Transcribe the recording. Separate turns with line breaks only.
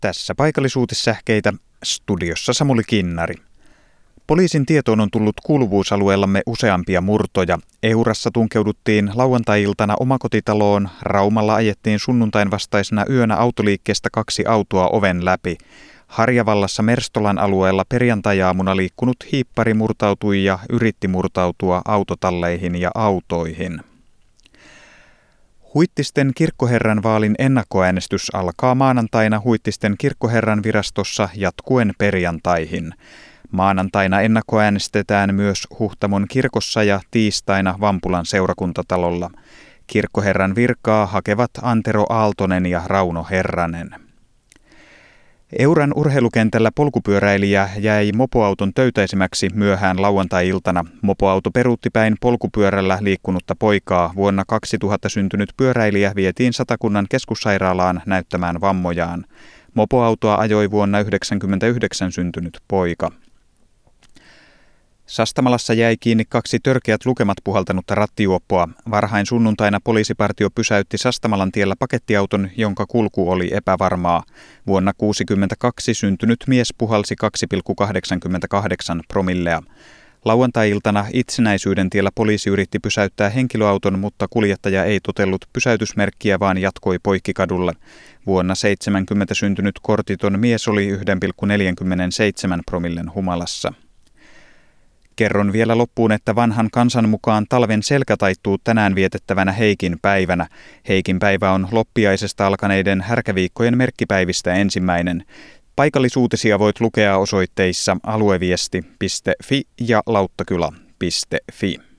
Tässä paikallisuutissähkeitä, studiossa Samuli Kinnari. Poliisin tietoon on tullut kuuluvuusalueellamme useampia murtoja. Eurassa tunkeuduttiin lauantai-iltana omakotitaloon, Raumalla ajettiin sunnuntain vastaisena yönä autoliikkeestä 2 autoa oven läpi. Harjavallassa Merstolan alueella perjantai-aamuna liikkunut hiippari murtautui ja yritti murtautua autotalleihin ja autoihin. Huittisten kirkkoherran vaalin ennakkoäänestys alkaa maanantaina Huittisten kirkkoherran virastossa jatkuen perjantaihin. Maanantaina ennakkoäänestetään myös Huhtamon kirkossa ja tiistaina Vampulan seurakuntatalolla. Kirkkoherran virkaa hakevat Antero Aaltonen ja Rauno Herranen. Euran urheilukentällä polkupyöräilijä jäi mopoauton töytäisemäksi myöhään lauantai-iltana. Mopoauto peruutti päin polkupyörällä liikkunutta poikaa. Vuonna 2000 syntynyt pyöräilijä vietiin Satakunnan keskussairaalaan näyttämään vammojaan. Mopoautoa ajoi vuonna 1999 syntynyt poika. Sastamalassa jäi kiinni 2 törkeät lukemat puhaltanutta rattijuoppoa. Varhain sunnuntaina poliisipartio pysäytti Sastamalan tiellä pakettiauton, jonka kulku oli epävarmaa. Vuonna 1962 syntynyt mies puhalsi 2,88 promillea. Lauantai-iltana Itsenäisyyden tiellä poliisi yritti pysäyttää henkilöauton, mutta kuljettaja ei totellut pysäytysmerkkiä, vaan jatkoi poikkikadulle. Vuonna 1970 syntynyt kortiton mies oli 1,47 promillen humalassa. Kerron vielä loppuun, että vanhan kansan mukaan talven selkä taittuu tänään vietettävänä Heikin päivänä. Heikin päivä on loppiaisesta alkaneiden härkäviikkojen merkkipäivistä ensimmäinen. Paikallisuutisia voit lukea osoitteissa alueviesti.fi ja lauttakylä.fi.